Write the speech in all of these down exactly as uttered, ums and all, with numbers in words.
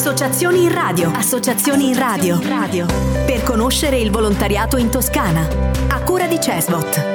Associazioni in radio. Associazioni in radio. Radio. Per conoscere il volontariato in Toscana. A cura di Cesbot.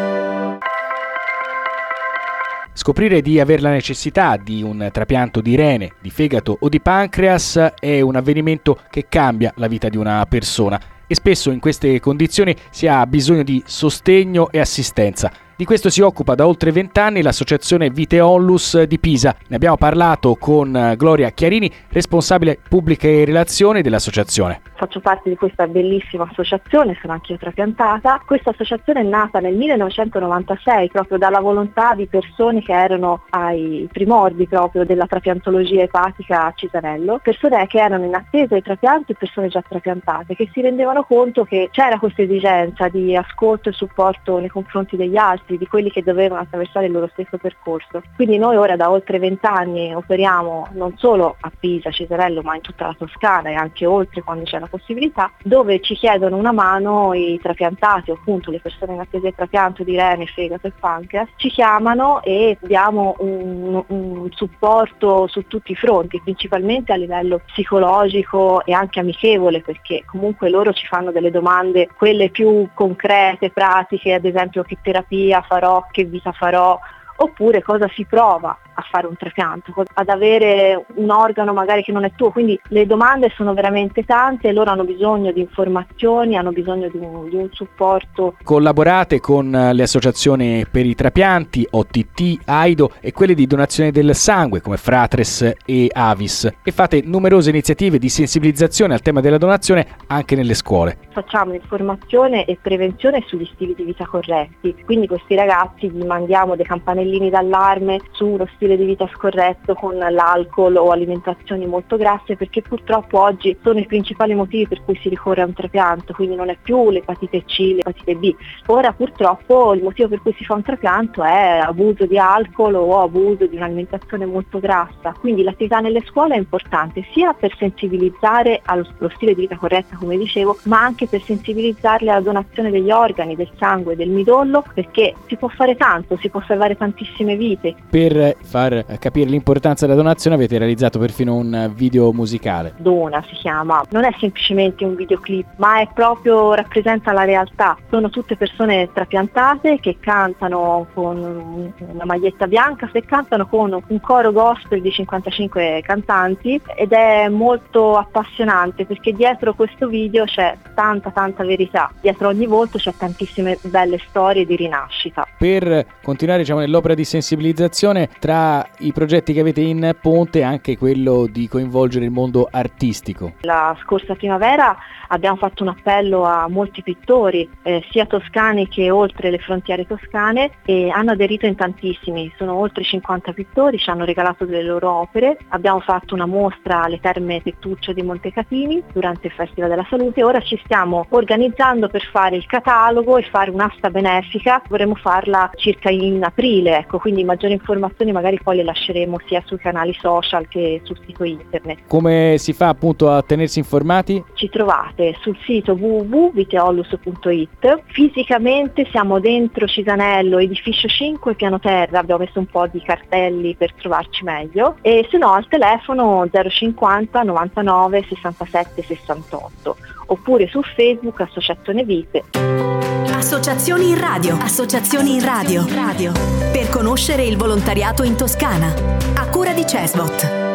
Scoprire di aver la necessità di un trapianto di rene, di fegato o di pancreas è un avvenimento che cambia la vita di una persona e spesso in queste condizioni si ha bisogno di sostegno e assistenza. Di questo si occupa da oltre vent'anni l'associazione Vite Onlus di Pisa. Ne abbiamo parlato con Gloria Chiarini, responsabile pubbliche relazioni dell'associazione. Faccio parte di questa bellissima associazione, sono anche io trapiantata. Questa associazione è nata nel millenovecentonovantasei proprio dalla volontà di persone che erano ai primordi proprio della trapiantologia epatica a Cisanello, persone che erano in attesa di trapianto e persone già trapiantate, che si rendevano conto che c'era questa esigenza di ascolto e supporto nei confronti degli altri, di quelli che dovevano attraversare il loro stesso percorso. Quindi noi ora da oltre vent'anni operiamo non solo a Pisa, Cisanello, ma in tutta la Toscana e anche oltre quando c'è la possibilità, dove ci chiedono una mano i trapiantati, o appunto le persone in attesa di trapianto di rene, fegato e pancreas, ci chiamano e diamo un, un supporto su tutti i fronti, principalmente a livello psicologico e anche amichevole, perché comunque loro ci fanno delle domande, quelle più concrete, pratiche, ad esempio che terapia farò, che vita farò, oppure cosa si prova a fare un trapianto, ad avere un organo magari che non è tuo. Quindi le domande sono veramente tante e loro hanno bisogno di informazioni, hanno bisogno di un, di un supporto. Collaborate con le associazioni per i trapianti, O T T, AIDO e quelle di donazione del sangue come Fratres e Avis, e fate numerose iniziative di sensibilizzazione al tema della donazione anche nelle scuole. Facciamo informazione e prevenzione sugli stili di vita corretti, quindi questi ragazzi gli mandiamo dei campanellini d'allarme su uno stile di vita scorretto con l'alcol o alimentazioni molto grasse, perché purtroppo oggi sono i principali motivi per cui si ricorre a un trapianto, quindi non è più l'epatite C, l'epatite B. Ora purtroppo il motivo per cui si fa un trapianto è abuso di alcol o abuso di un'alimentazione molto grassa, quindi l'attività nelle scuole è importante sia per sensibilizzare allo stile di vita corretto, come dicevo, ma anche per sensibilizzarli alla donazione degli organi, del sangue, del midollo, perché si può fare tanto, si può salvare tantissime vite. Per far capire l'importanza della donazione avete realizzato perfino un video musicale. Dona si chiama, non è semplicemente un videoclip, ma è proprio, rappresenta la realtà. Sono tutte persone trapiantate che cantano con una maglietta bianca e cantano con un coro gospel di cinquantacinque cantanti, ed è molto appassionante perché dietro questo video c'è tanta tanta verità, dietro ogni volto c'è tantissime belle storie di rinascita. Per continuare diciamo nell'opera di sensibilizzazione, tra i progetti che avete in ponte anche quello di coinvolgere il mondo artistico. La scorsa primavera abbiamo fatto un appello a molti pittori, eh, sia toscani che oltre le frontiere toscane, e hanno aderito in tantissimi. Sono oltre cinquanta pittori, ci hanno regalato delle loro opere. Abbiamo fatto una mostra alle Terme Tettuccio di Montecatini durante il Festival della Salute. Ora ci stiamo organizzando per fare il catalogo e fare un'asta benefica. Vorremmo farla circa in aprile, ecco, quindi maggiori informazioni magari poi le lasceremo sia sui canali social che sul sito internet. Come si fa appunto a tenersi informati? Ci trovate sul sito w w w punto viteollus punto i t. Fisicamente siamo dentro Cisanello, edificio cinque, piano terra, abbiamo messo un po' di cartelli per trovarci meglio, e se no al telefono zero cinquanta novantanove sessantasette sessantotto, oppure su Facebook Associazione Vite. Associazioni in radio. Associazioni in radio. Radio. Per conoscere il volontariato in Toscana. A cura di Cesbot.